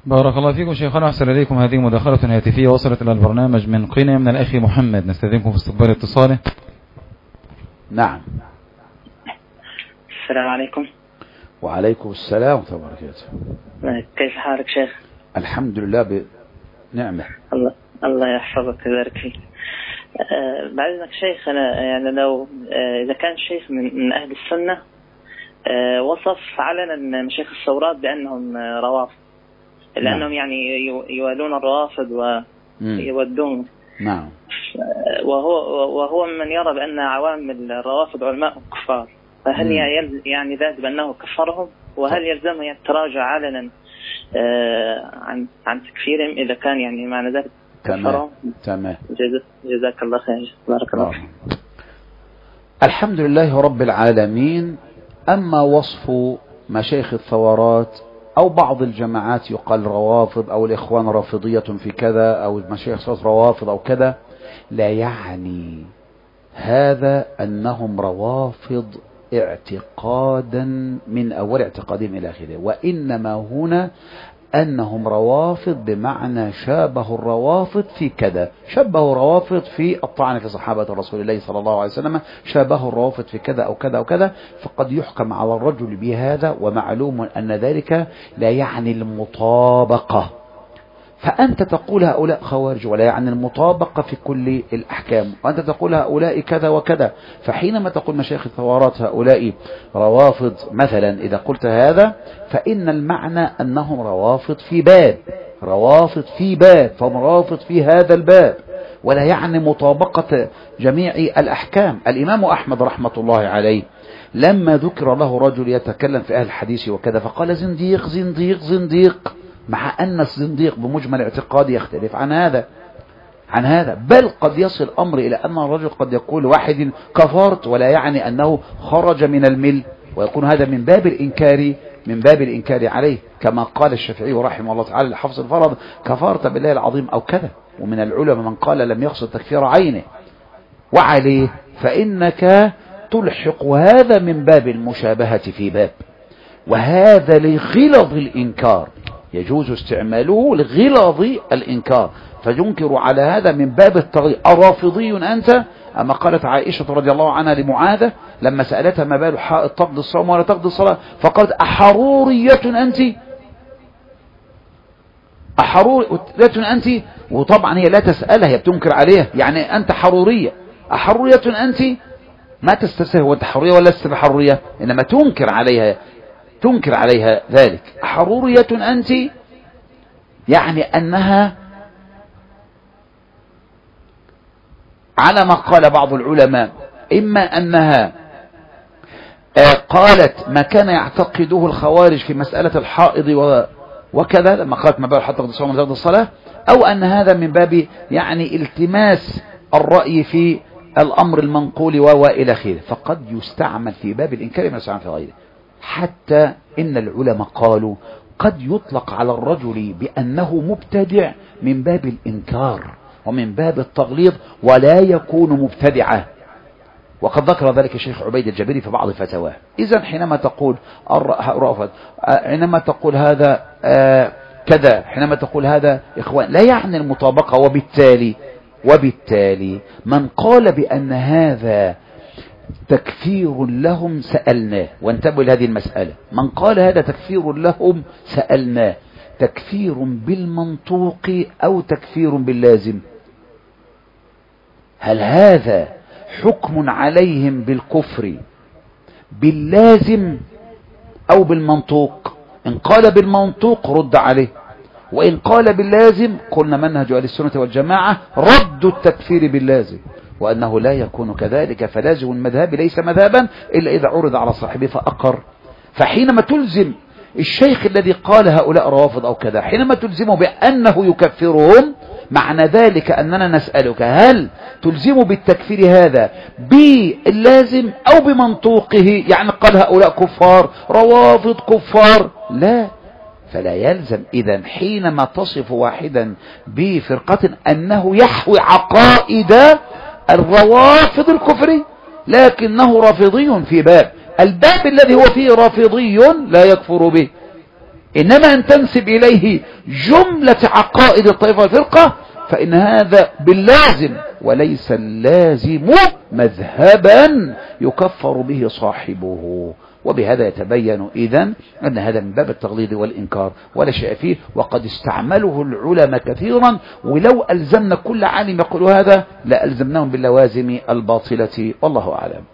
بارك الله فيكم شيخنا، أحسن إليكم. هذه مداخلة هاتفية وصلت إلى البرنامج من قنا من الأخ محمد، نستأذنكم في استقبال اتصاله. نعم. السلام عليكم. وعليكم السلام ورحمة الله وبركاته. كيف حالك شيخ؟ الحمد لله بنعمة. الله يحفظك ويبارك فيك. بعد إذنك شيخ، أنا يعني لو إذا كان شيخ من أهل السنة وصف علنا مشايخ الثورات بأنهم روافض، لأنهم يعني يوالون الروافض ويودون. نعم. وهو من يرى بأن عوام الروافض علماء كفار، فهل يعني ذلك بأنه كفرهم؟ وهل يلزمه يتراجع علنا عن تكفيرهم إذا كان يعني معنى ذلك كفرهم؟ تمام. جزاك الله خير. بارك الله فيك. الحمد لله رب العالمين. أما وصف مشايخ الثورات أو بعض الجماعات يقال روافض أو الإخوان رافضية في كذا أو مشايخ روافض أو كذا، لا يعني هذا أنهم روافض اعتقادا من أول اعتقادهم إلى آخره، وإنما هنا أنهم روافض بمعنى شابه الروافض في كذا، شبهوا الروافض في الطعن في صحابة رسول الله صلى الله عليه وسلم، شابهوا الروافض في كذا أو كذا أو كذا، فقد يحكم على الرجل بهذا. ومعلوم أن ذلك لا يعني المطابقة، فأنت تقول هؤلاء خوارج ولا يعني المطابقة في كل الأحكام، وأنت تقول هؤلاء كذا وكذا. فحينما تقول مشايخ الثورات هؤلاء روافض مثلا، إذا قلت هذا فإن المعنى أنهم روافض في باب، روافض في باب، فهم روافض في هذا الباب، ولا يعني مطابقة جميع الأحكام. الإمام أحمد رحمة الله عليه لما ذكر له رجل يتكلم في أهل الحديث وكذا فقال زنديق زنديق زنديق، مع أن الزنديق بمجمل اعتقاد يختلف عن هذا، بل قد يصل الأمر إلى أن الرجل قد يقول واحد كفرت ولا يعني أنه خرج من المل، ويكون هذا من باب الإنكار عليه، كما قال الشافعي رحمه الله تعالى لحفظ الفرض كفرت بالله العظيم أو كذا. ومن العلماء من قال لم يقصد تكفير عينه، وعليه فإنك تلحق هذا من باب المشابهة في باب، وهذا لغلظ الإنكار، يجوز استعماله لغلظ الإنكار، فينكر على هذا من باب التغيير. الرافضي أنت؟ أما قالت عائشة رضي الله عنها لمعاذة لما سألتها ما بال حائض تقضي الصوم ولا تقضي الصلاة، فقالت أحرورية أنت؟ أحرورية أنت؟ وطبعا هي لا تسألها، هي بتنكر عليها، يعني أنت حرورية، أحرورية أنت؟ ما تستفسر هو أنت حرورية ولا لست بحرورية، إنما تنكر عليها ذلك. حرورية أنت يعني أنها على ما قال بعض العلماء، إما أنها قالت ما كان يعتقده الخوارج في مسألة الحائض وكذا لما قالت ما بال حتى تقضي الصوم وتقضي الصلاة، أو أن هذا من باب يعني التماس الرأي في الأمر المنقول وإلى آخره، فقد يستعمل في باب الإنكار ما يستعمل في غيره. حتى إن العلماء قالوا قد يطلق على الرجل بأنه مبتدع من باب الإنكار ومن باب التغليظ ولا يكون مبتدعا، وقد ذكر ذلك الشيخ عبيد الجبري في بعض فتاواه. إذن حينما تقول رافض، حينما تقول هذا كذا، حينما تقول هذا إخوان، لا يعني المطابقة. وبالتالي من قال بأن هذا تكفير لهم سألناه، وانتبهوا لهذه المسألة، من قال هذا تكفير لهم سألناه، تكفير بالمنطوق أو تكفير باللازم؟ هل هذا حكم عليهم بالكفر باللازم أو بالمنطوق؟ إن قال بالمنطوق رد عليه، وإن قال باللازم قلنا منهج أهل السنة والجماعة رد التكفير باللازم، وأنه لا يكون كذلك، فلازم المذهب ليس مذهبا إلا إذا عرض على صاحبه فأقر. فحينما تلزم الشيخ الذي قال هؤلاء روافض أو كذا، حينما تلزمه بأنه يكفرهم، معنى ذلك أننا نسألك هل تلزم بالتكفير هذا باللازم أو بمنطوقه؟ يعني قال هؤلاء كفار، روافض كفار، لا. فلا يلزم إذن حينما تصف واحدا بفرقة أنه يحوي عقائد الروافض الكفري، لكنه رافضي في باب، الباب الذي هو فيه رافضي لا يكفر به. إنما أن تنسب إليه جملة عقائد الطائفة والفرقة فإن هذا باللازم وليس اللازم مذهبا يكفر به صاحبه. وبهذا يتبين إذن أن هذا من باب التغليظ والإنكار ولا شيء فيه، وقد استعمله العلماء كثيرا، ولو ألزمنا كل عالم يقول هذا لألزمناهم باللوازم الباطلة، والله أعلم.